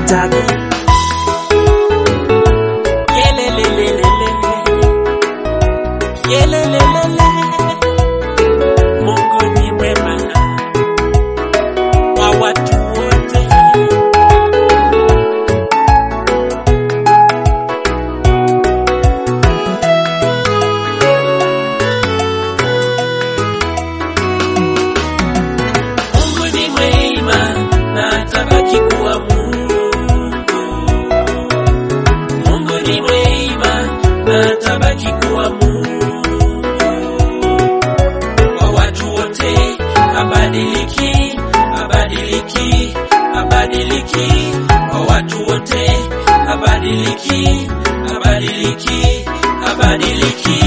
sitaki. Mungu ni mwema kwa watu wote. Mungu ni mwema na atabaki kuwa Mungu. Mungu ni mwema na atabaki kuwa Mungu kwa watu wote. Abadiliki, abadiliki, abadiliki kwa watu wote. Abadiliki, abadiliki, abadiliki.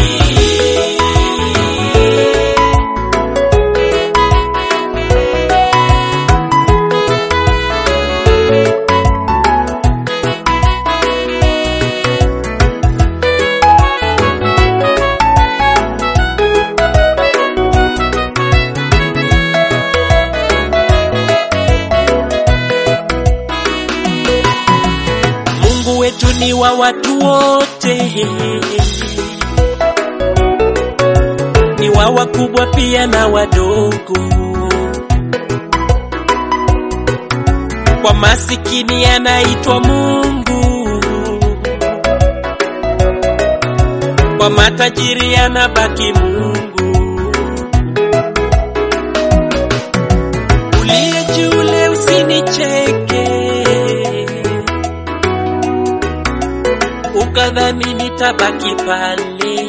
Mungu wetu ni wa watu wote, ni wa wakubwa pia na wadogo. Kwa masikini anaitwa Mungu, kwa matajiri anabaki Mungu. Uliye juu usinicheke ukadhani nitabaki pale,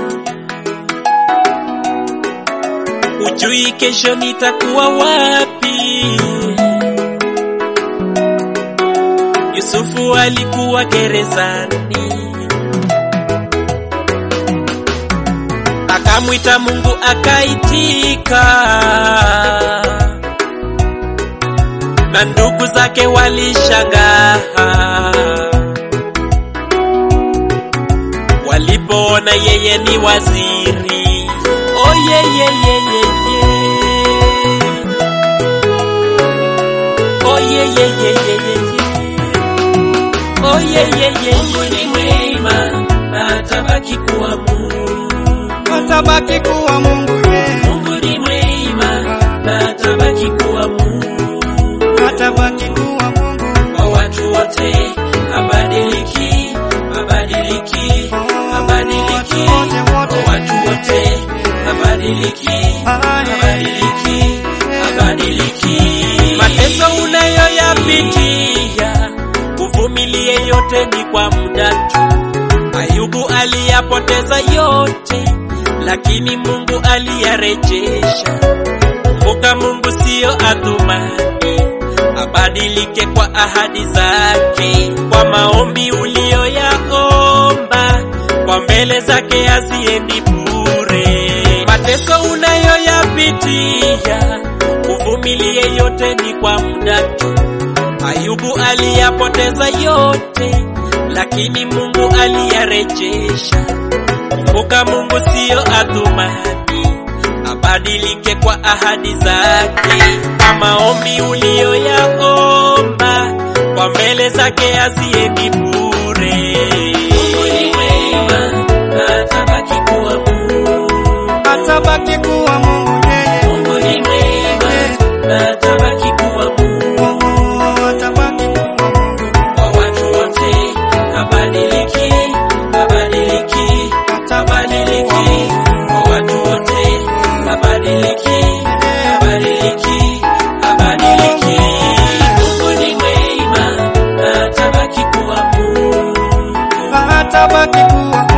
ujui kesho nitakuwa wapi. Yusufu alikuwa gerezani, akamwita Mungu akaitika, na ndugu zake walishangaa walipoona yeye ni waziri. Oh yeah, yeah, yeah, yeah, yeah. Oh yeah, yeah, yeah, yeah, yeah. Oh yeah, yeah, yeah. Mungu ni mwema na atabaki kuwa Mungu. Atabaki kuwa Mungu, yeah. Mungu ni mwema na atabaki kuwa Mungu. Atabaki kuwa Mungu kwa watu wote. Abadiliki, abadiliki, abadiliki kwa watu wote. Abadiliki, abadiliki, abadiliki. Mateso unayoyapitia uvumilie, yote ni kwa muda tu. Ayubu aliyapoteza yote, lakini Mungu aliyarejesha. Kumbuka Mungu sio athumani, abadilike kwa ahadi zake. Kwa maombi uliyoyaomba kwa mbele zake haziendi bure. Mateso unayoyapitia uvumilie, yote ni kwa muda tu. Ayubu aliyapoteza yote, lakini Mungu aliyarejesha. Kumbuka Mungu sio athumani, abadilike kwa ahadi zake. Kwa maombi uliyoyaomba kwa mbele zake haziendi bure. Mungu ni mwema na atabaki kuwa Mungu. atabaki kuwa Mungu, yeah. Mungu ni mwema na atabaki kuwa Mungu. Atabaki kuwa Mungu Kwa watu wote. Abadiliki, abadiliki, abadiliki kwa watu wote. Abadiliki, abadiliki, abadiliki. Mungu ni mwema na atabaki kuwa Mungu. atabaki kuwa